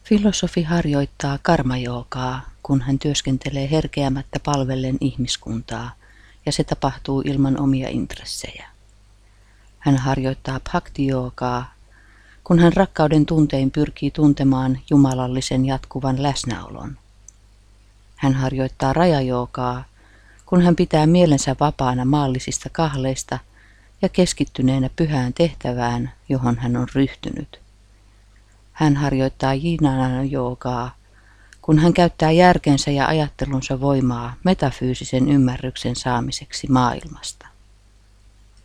Filosofi harjoittaa karmajoogaa, kun hän työskentelee herkeämättä palvellen ihmiskuntaa, ja se tapahtuu ilman omia intressejä. Hän harjoittaa bhakti-joogaa, kun hän rakkauden tuntein pyrkii tuntemaan jumalallisen jatkuvan läsnäolon. Hän harjoittaa raja-joogaa, kun hän pitää mielensä vapaana maallisista kahleista ja keskittyneenä pyhään tehtävään, johon hän on ryhtynyt. Hän harjoittaa jnana-joogaa, kun hän käyttää järkensä ja ajattelunsa voimaa metafyysisen ymmärryksen saamiseksi maailmasta.